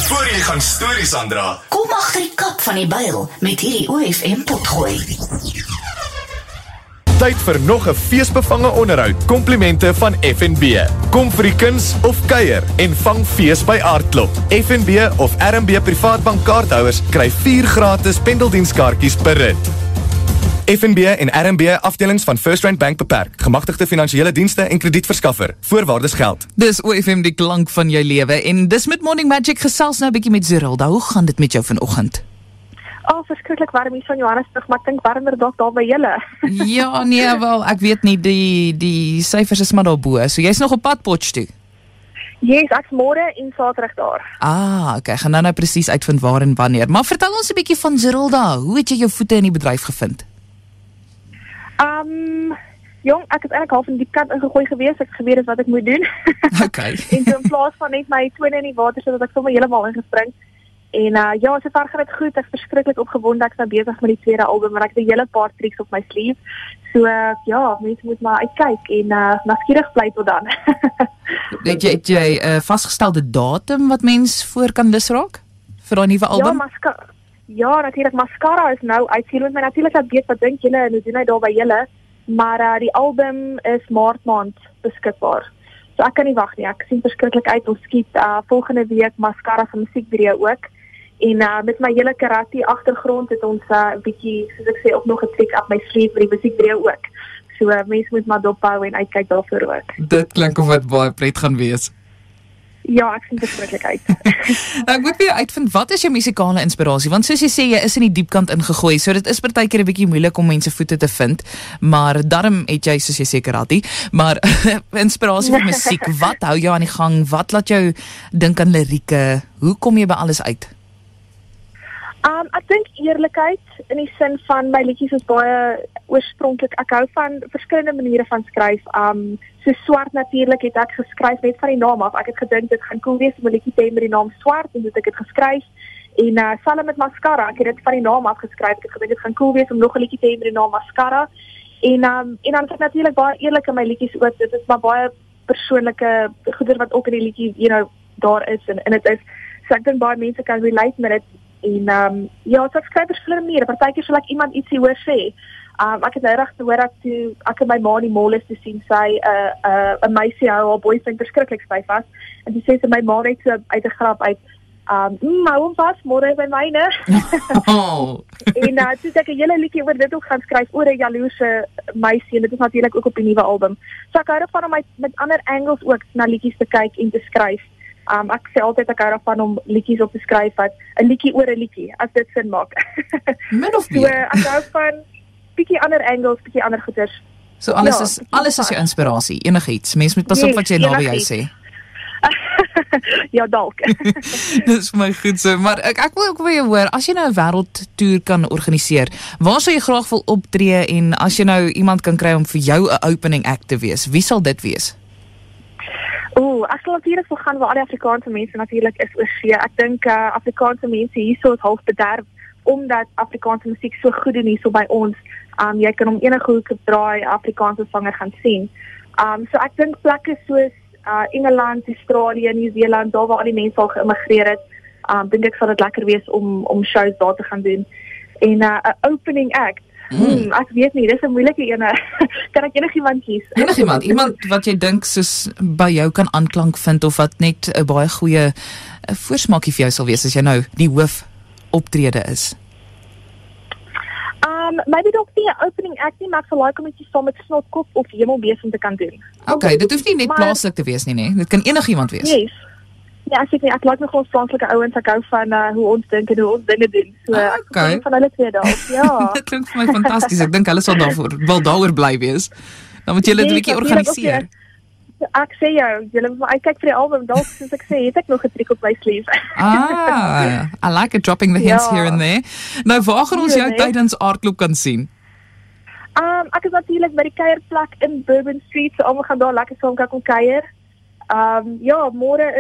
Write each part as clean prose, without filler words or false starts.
Voor jy gaan stories aandra, Kom agter die kap van die byl met hierdie OFM potgooi. Tyd vir nog 'n feesbevange onderhoud. Komplimente van FNB. Kom vir die kuns of kuier en vang fees by Aardklop. FNB of RMB Privaatbank kaarthouers kry 4 gratis pendeldienskaartjies per rit. FNB en RMB afdelings van First Rand Bank beperk. Gemagtigde finansiële dienste en kredietverskaffer. Voorwaardes geld. Dis OFM die klank van jou lewe en dis met Morning Magic gesels nou 'n bietjie met Zerelda. Hoe gaan dit met jou vanoggend? Verskriklik warm hier van Johannesburg, maar ek dink warmer dalk daar by julle. Ja, nee, wel, ek weet nie, die syfers is maar daarbo. So jy's nog op pad Potchefstroom toe? Yes, ek's môre en Saterdag daar. Okay, gaan nou presies uitvind waar en wanneer. Maar vertel ons 'n bietjie van Zerelda. Hoe het jy jou voete in die bedryf gevind? Jong, ek het eintlik half in die kant ingegooi gewees. Ek het geweet wat ek moet doen. Okay. En so in plaas van net my tone in die water sodat ek sommer heeltemal ingespring. En ja, sover gaan dit goed. Ek is verskriklik opgewonde. Ek is nou besig met die tweede album, maar ek het 'n hele paar tricks op my sleeve. So ja, mense moet maar uitkyk en nuuskierig bly tot dan. Het jy 'n vasgestelde datum wat mens voor kan lus raak vir daai nuwe album? Ja, natuurlik. Mascara is nou uit. Jy moet my natuurlik laat weet wat dink julle en hoe doen hy daar by julle. Maar die album is Maart maand beskikbaar. So ek kan nie wag nie. Ek sien verskriklik uit. Ons skiet volgende week Mascara se musiekvideo ook. En met my hele karate agtergrond het ons 'n bietjie, soos ek sê, ook nog 'n trick up my sleeve vir die musiekvideo ook. So mense moet maar dophou en uitkyk daarvoor ook. Dit klink of dit baie pret gaan wees. Ja, ek sien verskriklik uit. Ek moet weer uitvind, wat is jou musikale inspirasie? Want soos jy sê, jy is in die diepkant ingegooi, so dit is partykeer 'n bietjie moeilik om mense voete te vind, maar daarom het jy, soos jy sê, karate, maar inspirasie vir musiek, wat hou jou aan die gang? Wat laat jou dink aan lirieke? Hoe kom jy by alles uit? Ek dink eerlikheid in die sin van my liedjies is baie oorspronklik. Ek hou van verskillende maniere van skryf. So Swart natuurlik het ek geskryf net van die naam af. Ek het gedink dit gaan cool wees om 'n liedjie te hê met die naam Swart en dit ek het geskryf. En Salem met Mascara, ek het dit van die naam af geskryf. Ek het gedink dit gaan cool wees om nog 'n liedjie te hê met die naam Mascara. En dan is ek natuurlik baie eerlik in my liedjies ook. Dit is maar baie persoonlike goeder wat ook in die liedjie, daar is en dit is. So ek dink baie mense kan relate met dit. En ja, so ek skryf verskillende maniere. Partykeer sal ek iemand ietsie hoor sê. Ek het nou reg gehoor dat toe ek en my ma in die mall is te sien, sy 'n meisie hou haar boyfriend verskriklik styf vas. En toe sê sy my ma net so uit 'n grap uit, hou hom vas, môre by myne. En toe het ek 'n hele liedjie oor dit ook gaan skryf, oor 'n jaloerse meisie, en dit is natuurlik ook op die nuwe album. So ek hou daarvan om met ander angles ook na liedjies te kyk en te skryf. Ek sê altyd ek hou daarvan om liedjies op te skryf wat 'n liedjie oor 'n liedjie, as dit sin maak. Min of So meer. ek hou van bietjie ander angles, bietjie ander goeders. So alles is jou inspirasie, enigiets. Mens moet pas op wat jy naby jou sê. Ja, dalk. Dis vir my goed so, maar ek wil ook vir jou hoor, as jy nou 'n wêreldtoer kan organiseer, waar sou jy graag wil optree en as jy nou iemand kan kry om vir jou 'n opening act te wees, wie sal dit wees? Ek sal natuurlik wil gaan waar al die Afrikaanse mense natuurlik is oor see. Ek dink Afrikaanse mense hierso is half bederf omdat Afrikaanse musiek so goed doen hierso by ons. Jy kan om enige hoek draai Afrikaanse sanger gaan sien. So ek dink plekke soos Engeland, Australië, Nieu-Seeland, daar waar al die mense al geïmmigreer het, dink ek sal dit lekker wees om shows daar te gaan doen. En 'n opening act. Ek weet nie, dis 'n moeilike ene. Kan ek enigiemand kies? Iemand wat jy dink soos by jou kan aanklank vind of wat net 'n baie goeie voorsmaakie vir jou sal wees as jy nou die hoof optrede is. Maybe dalk nie 'n opening act nie, maar ek sal like om ietsie saam met Snotkop of Hemelbesem te kan doen. Okay, dit hoef nie net plaaslik te wees nie, nee. Dit kan enigiemand wees. Yes. Ja, ek like nog ons plaaslike ouens, ek hou van hoe ons dink en hoe ons dinge doen. So ek Okay. van hulle twee daar. Ja. Dit klink vir my fantasties. Ek dink hulle sal daaroor bly wees. Dan moet julle dit 'n bietjie organiseer. Ek sê jou, julle moet uitkyk vir die album. Dalk soos ek sê, het ek nog 'n trick op my sleeve. I like it, dropping the hints here and there. Nou, waar gaan ons jou nee. tydens Aardklop kan sien? Ek is natuurlik by die kuierplek in Bourbon Street, so almal gaan daar lekker saam kan kom kuier. Ja, môre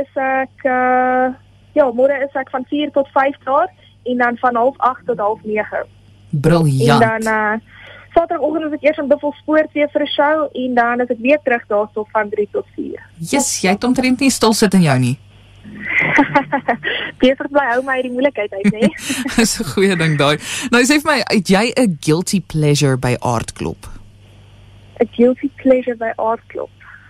is ek van 4 tot 5 daar en dan van 7:30 tot 8:30. Briljant. En dan Saterdagoggend is ek eers in Buffelspoort weer vir 'n show en dan is ek weer terug daarso van 3 tot 4. Yes, jy het omtrent nie stil sit in jou nie. Besig bly hou my uit die moeilikheid uit, nee. Dis 'n goeie ding daai. Nou sê vir my, het jy 'n guilty pleasure by aardklop? 'n Guilty pleasure by aardklop.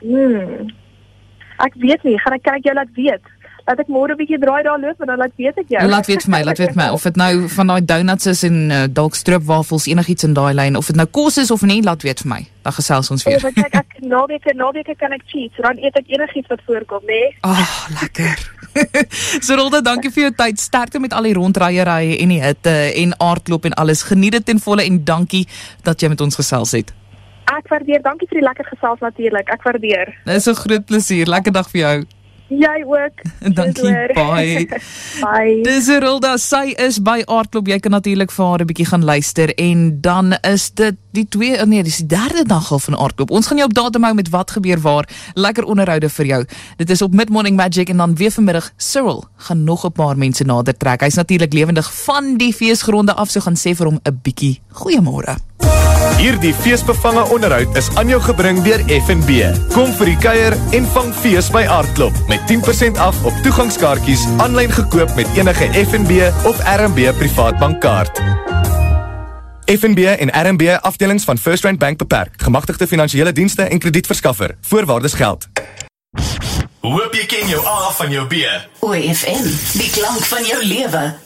Ek weet nie, gaan ek kyk jou laat weet. Laat ek môre 'n bietjie draai daar loop en dan laat weet ek jou. Laat weet vir my of dit nou van daai donuts is en dalk stroopwafels, enigiets in daai lyn, of dit nou kos is of nie, laat weet vir my. Dan gesels ons weer. Kyk, ek naweke kan ek cheat, so dan eet ek enigiets wat voorkom, nee. Lekker. Serolda, dankie vir jou tyd. Sterkte met al die rondryery en die hitte en aardklop en alles. Geniet dit ten volle en dankie dat jy met ons gesels het. Ek waardeer, dankie vir die lekker gesels natuurlik. Ek waardeer. Dit is 'n groot plesier. Lekker dag vir jou. Jy ook. Dankie, bye. Bye. Dis Serolda, sy is by aardklop. Jy kan natuurlik vir haar 'n bietjie gaan luister en dan is dit dis die derde dag al van aardklop. Ons gaan jou op datum hou met wat gebeur waar. Lekker onderhoude vir jou. Dit is op Mid Morning Magic en dan weer vanmiddag Cyril gaan nog 'n paar mense nader trek. Hy's natuurlik lewendig van die feesgronde af, so gaan sê vir hom 'n bietjie goeiemôre. Hierdie feesbevange onderhoud is aan jou gebring deur FNB. Kom vir die kuier en vang fees by Aardklop met 10% af op toegangskaartjies aanlyn gekoop met enige FNB of RMB privaat bankkaart. FNB en RMB afdelings van First Rand Bank beperk. Gemagtigde finansiële dienste en kredietverskaffer. Voorwaardes geld. Hoop jy ken jou A van jou B. OFM, die klank van jou lewe.